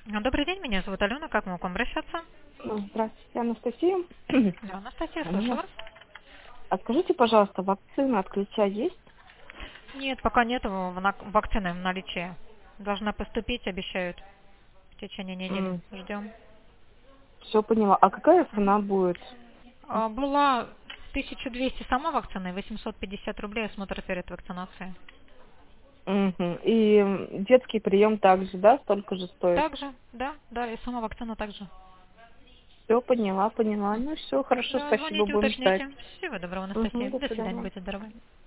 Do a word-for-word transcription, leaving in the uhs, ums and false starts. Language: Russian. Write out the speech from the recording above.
А, Добрый день, меня зовут Алена. Как могу к вам обращаться? Ну, Здравствуйте, Анастасия. Да, Анастасия, слышу Ага. вас. А скажите, пожалуйста, вакцина от ключа есть? Нет, пока нет вакцины в наличии. Должна поступить, обещают, в течение недели. Ждем. Все поняла. А какая Мгм. цена будет? А, Была тысяча двести сама вакцина и восемьсот пятьдесят рублей осмотр перед вакцинацией. Мгм. И м, детский прием также, да, столько же стоит? Также, да, да, и сама вакцина также. Все поняла, поняла. Ну все, хорошо, Да, спасибо, звоните, будем ждать. уточните. Всего доброго, Угу, Анастасия. до До свидания, свидания. будьте здоровы.